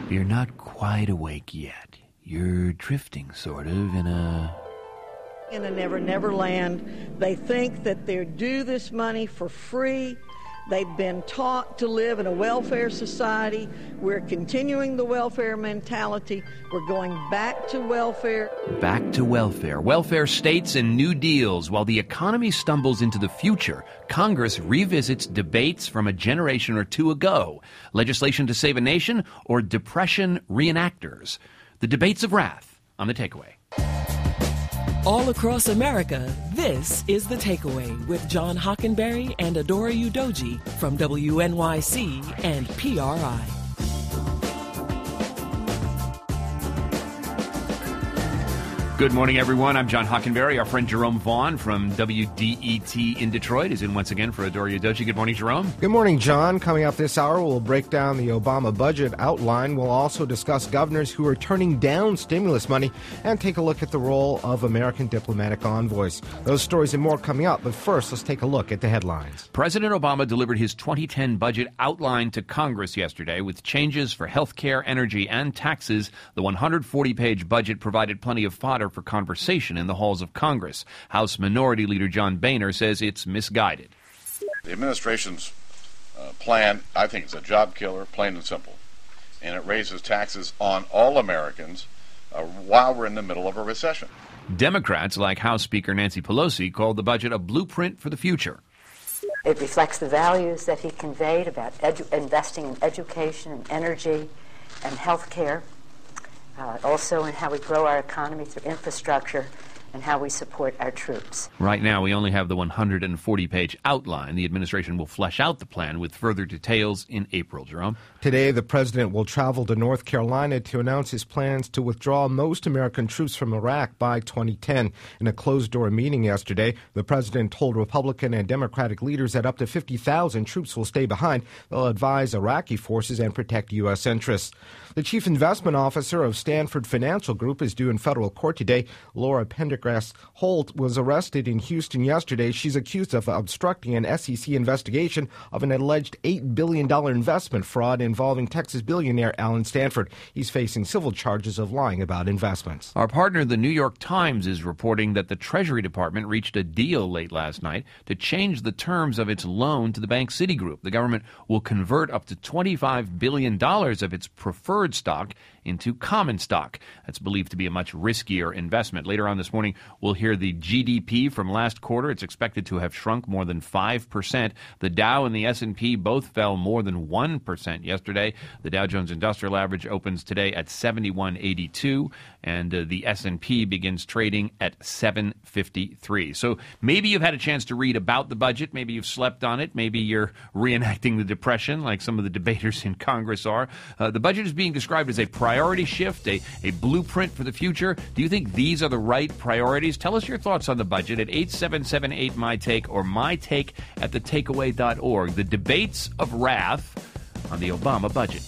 You're not quite awake yet. You're drifting, sort of, in a Never Never Land. They think that they're due this money for free. They've been taught to live in a welfare society. We're continuing the welfare mentality. We're going back to welfare. Back to welfare. Welfare states and new deals. While the economy stumbles into the future, Congress revisits debates from a generation or two ago. Legislation to save a nation or Depression reenactors. The debates of wrath on The Takeaway. All across America, this is The Takeaway with John Hockenberry and Adora Udoji from WNYC and PRI. Good morning, everyone. I'm John Hockenberry. Our friend Jerome Vaughn from WDET in Detroit is in once again for Adora Udoji. Good morning, Jerome. Good morning, John. Coming up this hour, we'll break down the Obama budget outline. We'll also discuss governors who are turning down stimulus money and take a look at the role of American diplomatic envoys. Those stories and more coming up, but first, let's take a look at the headlines. President Obama delivered his 2010 budget outline to Congress yesterday with changes for health care, energy, and taxes. The 140-page budget provided plenty of fodder for conversation in the halls of Congress. House Minority Leader John Boehner says it's misguided. The administration's plan, I think, is a job killer, plain and simple. And it raises taxes on all Americans while we're in the middle of a recession. Democrats, like House Speaker Nancy Pelosi, called the budget a blueprint for the future. It reflects the values that he conveyed about investing in education and energy and health care. Also in how we grow our economy through infrastructure and how we support our troops. Right now, we only have the 140-page outline. The administration will flesh out the plan with further details in April. Jerome? Today, the president will travel to North Carolina to announce his plans to withdraw most American troops from Iraq by 2010. In a closed-door meeting yesterday, the president told Republican and Democratic leaders that up to 50,000 troops will stay behind. They'll advise Iraqi forces and protect U.S. interests. The chief investment officer of Stanford Financial Group is due in federal court today. Laura Pendergrass Holt was arrested in Houston yesterday. She's accused of obstructing an SEC investigation of an alleged $8 billion investment fraud involving Texas billionaire Alan Stanford. He's facing civil charges of lying about investments. Our partner, the New York Times, is reporting that the Treasury Department reached a deal late last night to change the terms of its loan to the bank Citigroup. The government will convert up to $25 billion of its preferred stock into common stock. That's believed to be a much riskier investment. Later on this morning, we'll hear the GDP from last quarter. It's expected to have shrunk more than 5%. The Dow and the S&P both fell more than 1% yesterday. The Dow Jones Industrial Average opens today at 7182, and the S&P begins trading at 753. So maybe you've had a chance to read about the budget. Maybe you've slept on it. Maybe you're reenacting the Depression like some of the debaters in Congress are. The budget is being described as a priority shift, a blueprint for the future. Do you think these are the right priorities? Tell us your thoughts on the budget at 877-8-MY-TAKE or mytake@thetakeaway.org. The debates of wrath on the Obama budget.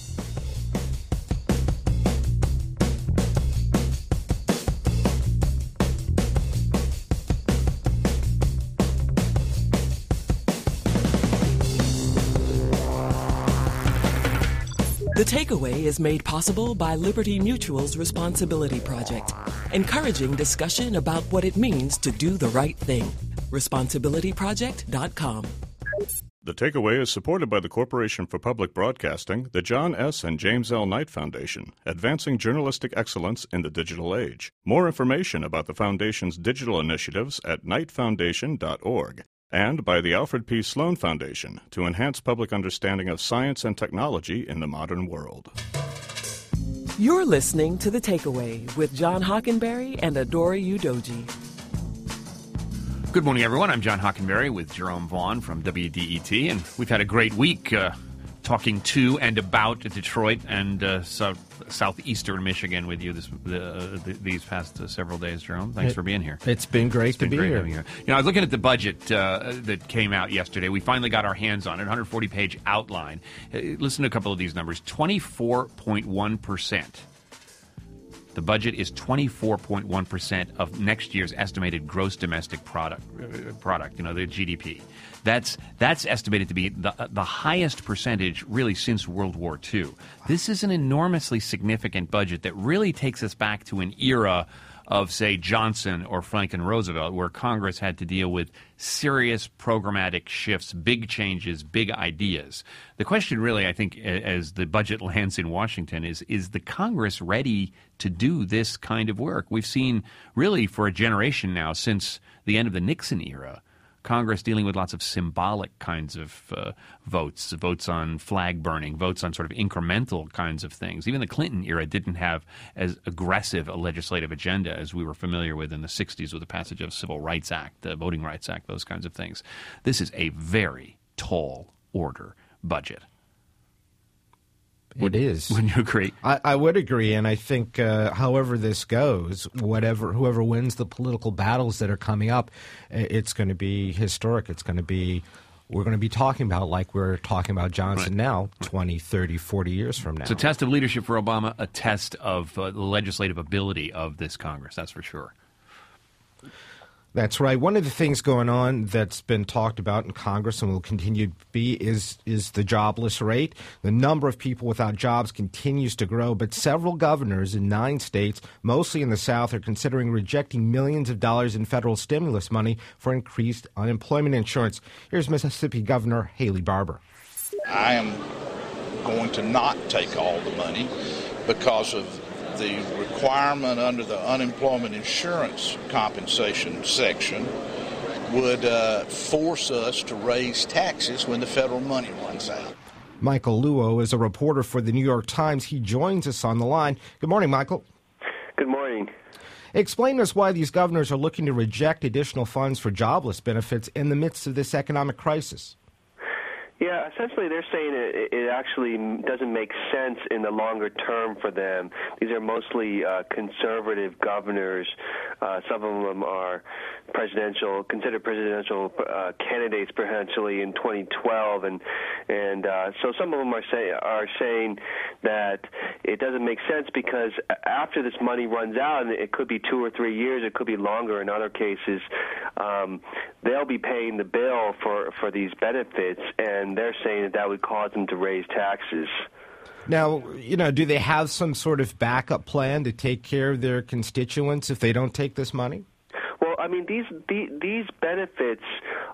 The Takeaway is made possible by Liberty Mutual's Responsibility Project, encouraging discussion about what it means to do the right thing. ResponsibilityProject.com. The Takeaway is supported by the Corporation for Public Broadcasting, the John S. and James L. Knight Foundation, advancing journalistic excellence in the digital age. More information about the Foundation's digital initiatives at knightfoundation.org. And by the Alfred P. Sloan Foundation to enhance public understanding of science and technology in the modern world. You're listening to The Takeaway with John Hockenberry and Adora Udoji. Good morning, everyone. I'm John Hockenberry with Jerome Vaughn from WDET, and we've had a great week talking to and about Detroit and southeastern Michigan with you these past several days, Jerome. Thanks for being here. It's been great to be here. You know, I was looking at the budget that came out yesterday. We finally got our hands on it, 140-page outline. Listen to a couple of these numbers. 24.1% The budget is 24.1% of next year's estimated gross domestic product, the GDP. That's estimated to be the highest percentage really since World War II. This is an enormously significant budget that really takes us back to an era of, say, Johnson or Franklin Roosevelt, where Congress had to deal with serious programmatic shifts, big changes, big ideas. The question really, I think, as the budget lands in Washington is the Congress ready to do this kind of work? We've seen really for a generation now, since the end of the Nixon era, Congress dealing with lots of symbolic kinds of votes on flag burning, votes on sort of incremental kinds of things. Even the Clinton era didn't have as aggressive a legislative agenda as we were familiar with in the 60s with the passage of Civil Rights Act, the Voting Rights Act, those kinds of things. This is a very tall order budget. It is. Wouldn't you agree? I would agree, and I think however this goes, whoever wins the political battles that are coming up, it's going to be historic. It's going to be, we're going to be talking about like we're talking about Johnson now, 20, 30, 40 years from now. It's a test of leadership for Obama, a test of the legislative ability of this Congress, that's for sure. That's right. One of the things going on that's been talked about in Congress and will continue to be is the jobless rate. The number of people without jobs continues to grow, but several governors in 9 states, mostly in the South, are considering rejecting millions of dollars in federal stimulus money for increased unemployment insurance. Here's Mississippi Governor Haley Barbour. I am going to not take all the money because of the requirement under the unemployment insurance compensation section would force us to raise taxes when the federal money runs out. Michael Luo is a reporter for the New York Times. He joins us on the line. Good morning, Michael. Good morning. Explain to us why these governors are looking to reject additional funds for jobless benefits in the midst of this economic crisis. Yeah, essentially they're saying it actually doesn't make sense in the longer term for them. These are mostly conservative governors. Some of them are considered presidential candidates potentially in 2012, and so some of them are saying that it doesn't make sense because after this money runs out, and it could be 2 or 3 years, it could be longer in other cases, they'll be paying the bill for these benefits, and they're saying that would cause them to raise taxes. Now, do they have some sort of backup plan to take care of their constituents if they don't take this money? Well, I mean, these benefits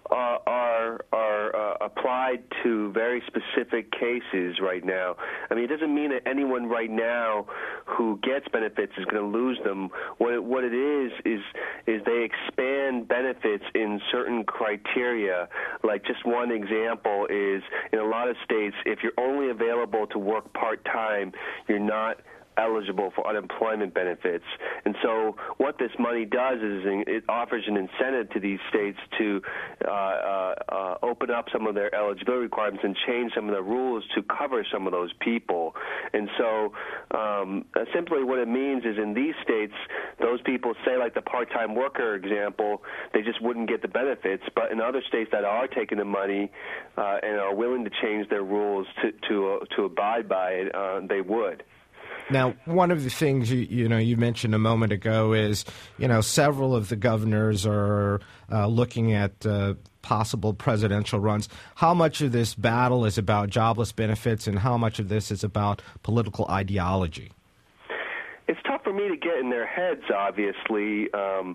are applied to very specific cases right now. I mean, it doesn't mean that anyone right now who gets benefits is going to lose them. What it is they expand benefits in certain criteria. Like just one example is in a lot of states, if you're only available to work part-time, you're not eligible for unemployment benefits. And so what this money does is it offers an incentive to these states to open up some of their eligibility requirements and change some of the rules to cover some of those people. And so simply what it means is in these states, those people, say like the part-time worker example, they just wouldn't get the benefits. But in other states that are taking the money and are willing to change their rules to abide by it, they would. Now, one of the things you mentioned a moment ago is, several of the governors are looking at possible presidential runs. How much of this battle is about jobless benefits and how much of this is about political ideology? It's tough for me to get in their heads, obviously.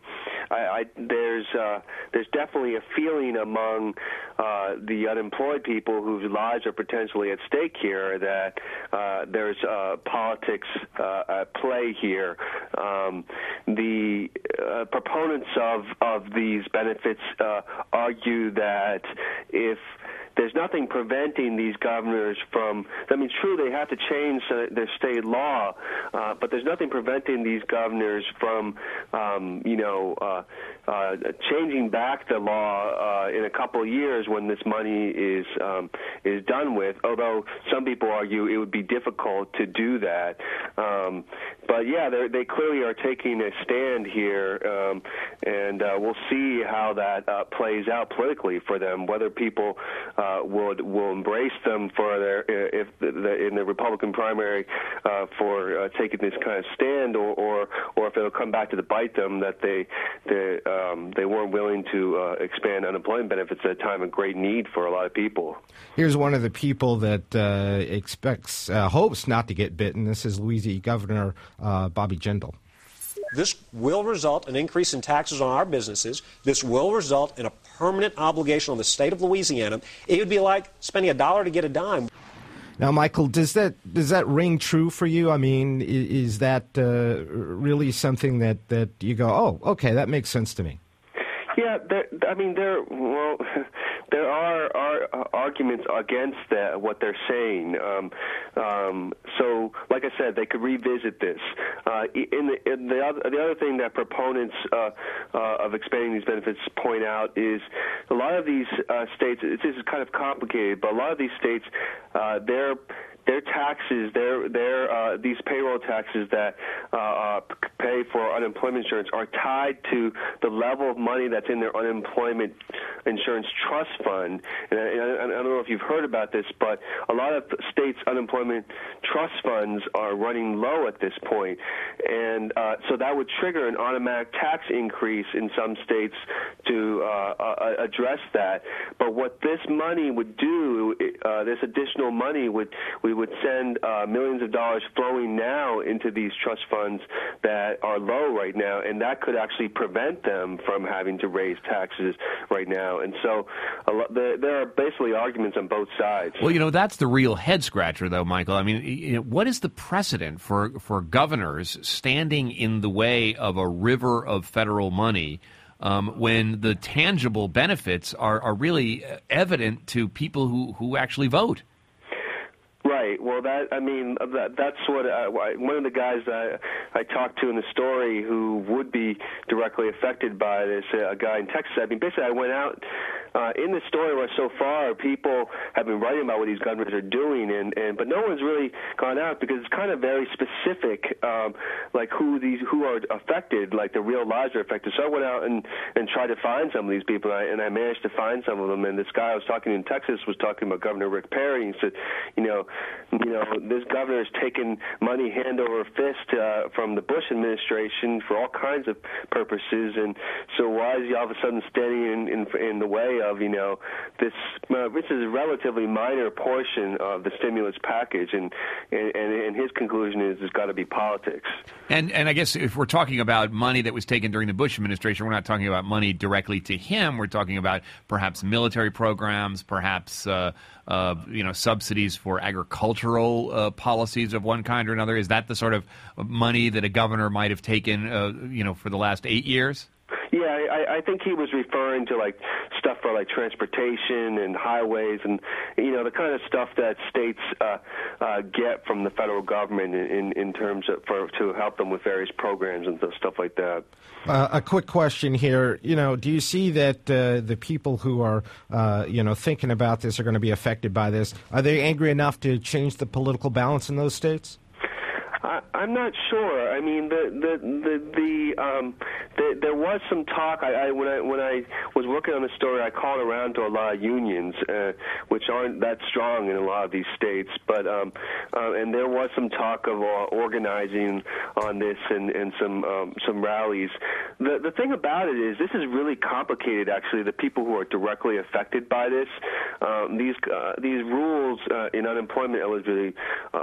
There's definitely a feeling among the unemployed people whose lives are potentially at stake here that there's politics at play here. The proponents of these benefits argue that if there's nothing preventing these governors from, true, they have to change their state law, but there's nothing preventing these governors from, changing back the law in a couple of years when this money is done with, although some people argue it would be difficult to do that. But, yeah, they clearly are taking a stand here, and we'll see how that plays out politically for them, whether people will embrace them for in their the Republican primary for taking this kind of stand, or if it'll come back to bite them that they weren't willing to expand unemployment benefits at a time of great need for a lot of people. Here's one of the people that hopes not to get bitten. This is Louisiana Governor Bobby Jindal. This will result in an increase in taxes on our businesses. This will result in a permanent obligation on the state of Louisiana. It would be like spending $1 to get a dime. Now, Michael, does that ring true for you? I mean, is that really something that you go, oh, okay, that makes sense to me? Yeah, there are arguments against that, what they're saying. So, like I said, they could revisit this. The other thing that proponents of expanding these benefits point out is a lot of these states. This is kind of complicated, but a lot of these states, their taxes, these payroll taxes that pay for unemployment insurance are tied to the level of money that's in their unemployment insurance trust fund. And I don't know if you've heard about this, but a lot of states' unemployment trust funds are running low at this point. And so that would trigger an automatic tax increase in some states to address that. But what this money would do, this additional money we would send millions of dollars flowing now into these trust funds that are low right now, and that could actually prevent them from having to raise taxes right now. And so there are basically arguments on both sides. Well, that's the real head-scratcher, though, Michael. I mean, what is the precedent for governors standing in the way of a river of federal money when the tangible benefits are really evident to people who actually vote? Right. Well, that's what one of the guys that I talked to in the story who would be directly affected by this, a guy in Texas. I mean, basically, I went out in the story where so far people have been writing about what these governors are doing, but no one's really gone out because it's kind of very specific, like who are affected, like the real lives are affected. So I went out and tried to find some of these people, and I managed to find some of them. And this guy I was talking to in Texas was talking about Governor Rick Perry, and he said, this governor's taken money hand over fist from the Bush administration for all kinds of purposes, and so why is he all of a sudden standing in the way of this? This is a relatively minor portion of the stimulus package, and his conclusion is it's got to be politics. And I guess if we're talking about money that was taken during the Bush administration, we're not talking about money directly to him. We're talking about perhaps military programs, perhaps subsidies for agricultural policies of one kind or another. Is that the sort of money that a governor might have taken, for the last 8 years? Yeah, I think he was referring to like stuff for like transportation and highways and the kind of stuff that states get from the federal government in terms of to help them with various programs and stuff like that. A quick question here. Do you see that the people who are thinking about this are going to be affected by this? Are they angry enough to change the political balance in those states? I'm not sure. I mean, there was some talk. When I was working on the story, I called around to a lot of unions, which aren't that strong in a lot of these states. But and there was some talk of organizing on this and some rallies. The thing about it is, this is really complicated. Actually, the people who are directly affected by this, these rules in unemployment eligibility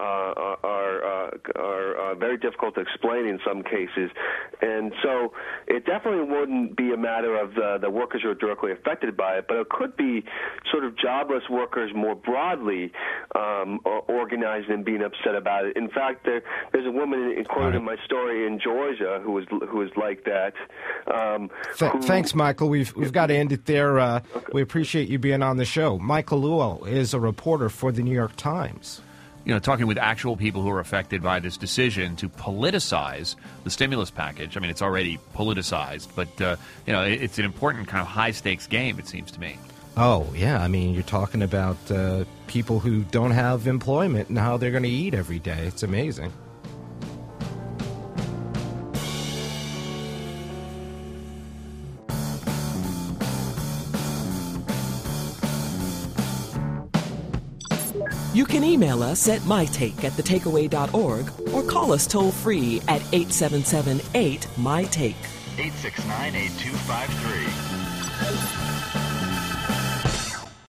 are very difficult to explain in some cases, and so it definitely wouldn't be a matter of the workers who are directly affected by it, but it could be sort of jobless workers more broadly organizing and being upset about it. In fact, there's a woman quoted in my story in Georgia who was like that. Thanks, Michael. We've got to end it there. Okay. We appreciate you being on the show. Michael Luo is a reporter for the New York Times. Talking with actual people who are affected by this decision to politicize the stimulus package. I mean, it's already politicized, but, it's an important kind of high-stakes game, it seems to me. Oh, yeah. I mean, you're talking about people who don't have employment and how they're going to eat every day. It's amazing. You can email us at mytake@thetakeaway.org or call us toll-free at 877-8-MY-TAKE. 869-8253.